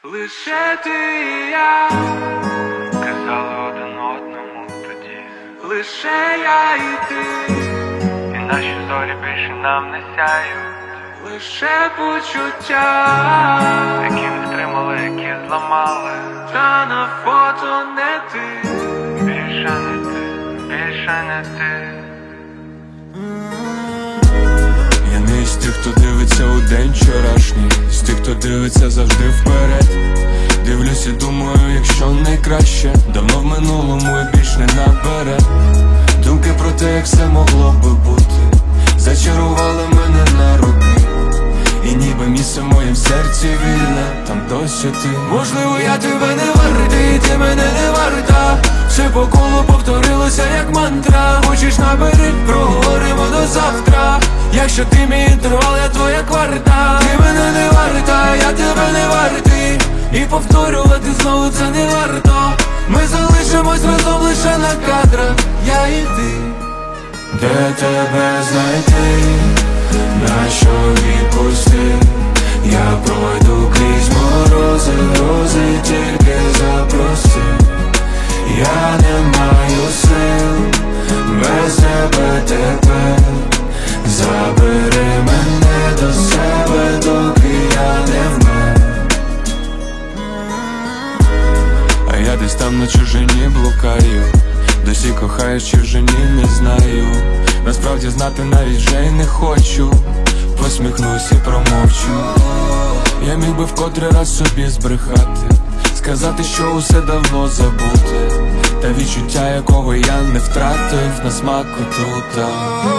Лише ти і я казали один одному тоді. Лише я і ти, і наші зорі більше нам не сяють. Лише почуття, які не втримали, які зламали. Та на фото не ти, більше не ти, більше не ти. Я не із тих, хто дивиться у день вчорашній, з тих, хто дивиться завжди вперед. Дивлюсь і думаю, якщо найкраще давно в минулому і більш не наперед. Думки про те, як все могло би бути, зачарували мене на роки. І ніби місце в моєму серці вільне, там досі ти. Можливо, я тебе не вартий, ти мене не варта. Все по колу повторилося як мантра. Хочеш набери, проговоримо до завтра. Якщо ти мій інтервал, я твоя кварта. Ти мене не варта, я тебе не вартий. І повторювати знову це не варто. Ми залишимось разом лише на кадрах, я і ти. Де тебе знайти? Нащо відпусти? Я пройду крізь морози, грози, тільки запроси. Я не маю сил без тебе тепер. Забери мене до себе, доки я не вмер. А я десь там на чужині блукаю, досі кохаєш чи вже ні, не знаю. Насправді знати навіть вже й не хочу. Посміхнусь і промовчу. Я міг би вкотре раз собі збрехати, сказати, що усе давно забуте. Та відчуття, якого я не втратив, на смак отрута.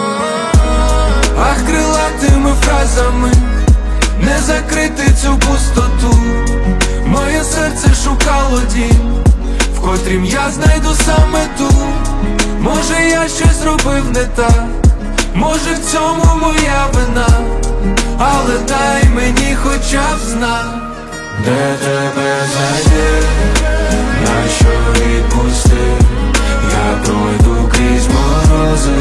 Ах, крилатими фразами не закрити цю пустоту. Моє серце шукало дім, в котрім я знайду саме ту. Може, я щось зробив не так, може, в цьому моя вина, але дай мені хоча б знак. Де тебе знайти? Нащо відпусти? Я пройду крізь морози,